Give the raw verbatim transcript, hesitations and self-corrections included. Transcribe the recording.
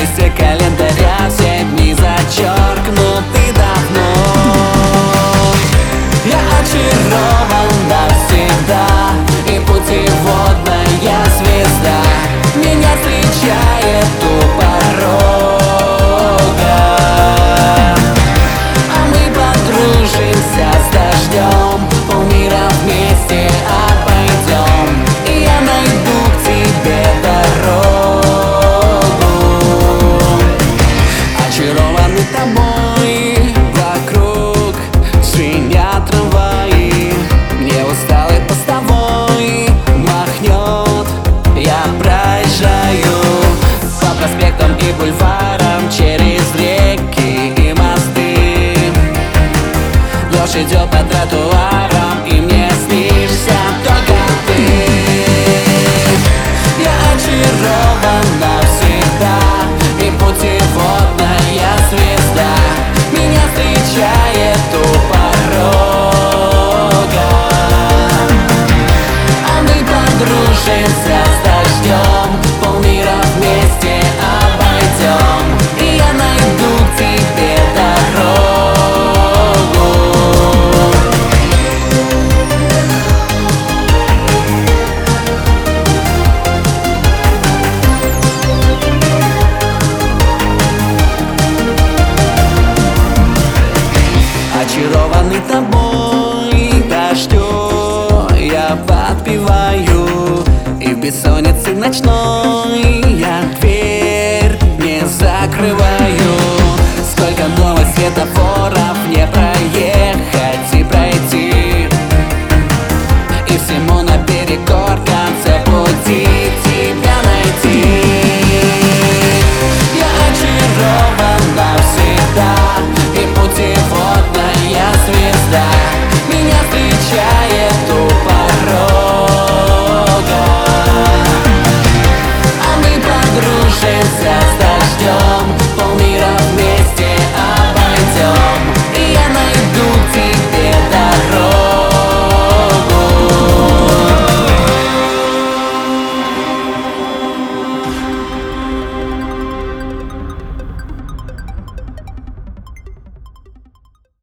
листе календаря все дни зачеркнуты давно. Я очарован навсегда, и путеводная звезда меня встречает у порога. А мы подружимся с дождем, полмира вместе обойдем, и я найду к тебе дорогу. Очарованный тобой, вокруг звенят трамваи, мне усталый постовой махнет. Я проезжаю по проспектам и бульварам, через реки и мосты. Дождь идет по тротуарам, и мне снишься только ты. Я очарован навсегда, и путеводная звезда меня встречает у порога. А мы подружимся с дождем, полмира вместе обойдем, и я найду к тебе дорогу. Очарованный тобой, дождю я подпеваю, и в бессоннице ночной